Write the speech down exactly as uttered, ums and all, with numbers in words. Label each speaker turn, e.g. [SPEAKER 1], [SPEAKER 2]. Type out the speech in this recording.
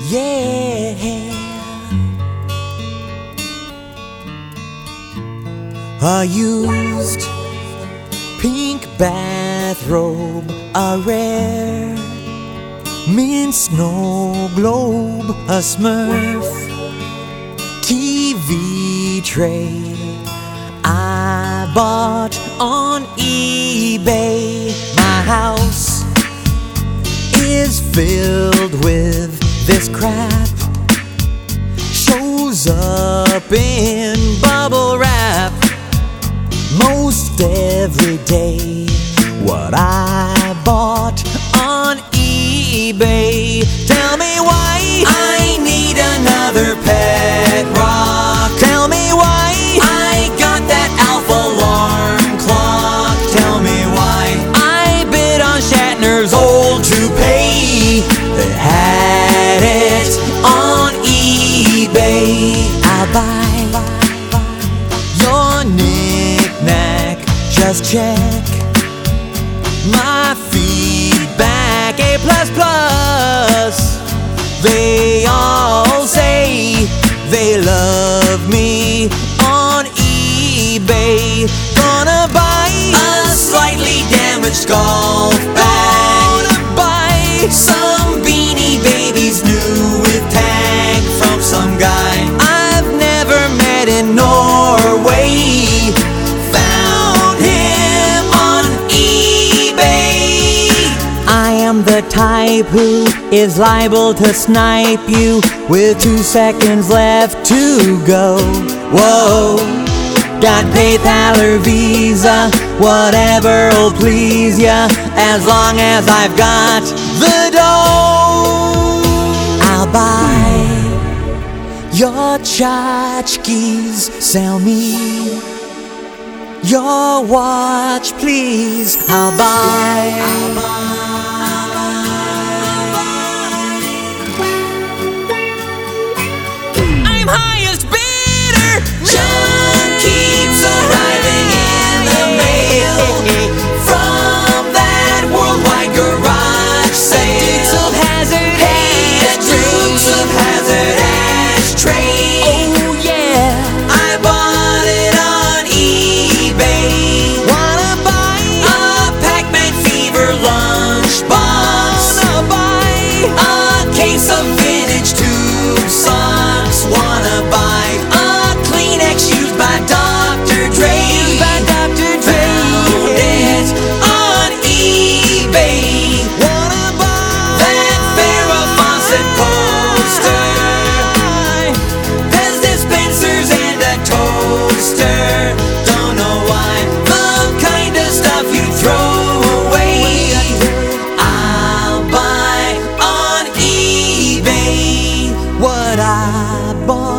[SPEAKER 1] yeah. A used pink bathrobe, a rare mint snow globe, a Smurf T V tray I bought on eBay. My house is filled with this crap, shows up in bubble wrap most every day. What I bought on eBay. Tell me why I need another pet rock. Tell me why I got that Alpha alarm clock. Tell me why I bid on Shatner's old toupee. They had it on eBay. I'll buy your knick-knack, just check my feedback, A plus plus. They all say they love me on eBay. Gonna buy a slightly damaged golf bag. Gonna buy some Beanie Babies new with tag from some guy I've never met in Norway. Found him on eBay. I am the type who is liable to snipe you with two seconds left to go. Whoa, got PayPal or Visa, whatever'll please ya, as long as I've got the dough. I'll buy your tchotchkes, sell me your watch, please. I'll buy, I'll buy. I'm highest bidder. John keeps arriving in the mail from that worldwide garage sale. Dukes of Hazzard, hey, Dukes of Hazzard ashtray. Oh yeah, I bought it on eBay. Wanna buy a Pac-Man Fever lunchbox? Wanna buy a case of vintage tube socks? Wanna buy a Kleenex used by Doctor Dre? Used by Doctor Dre. Found it on eBay. Wanna buy that Farrah Fawcett poster, Pez dispensers and a toaster. Don't know why, the kind of stuff you throw away. I'll buy on eBay what I bought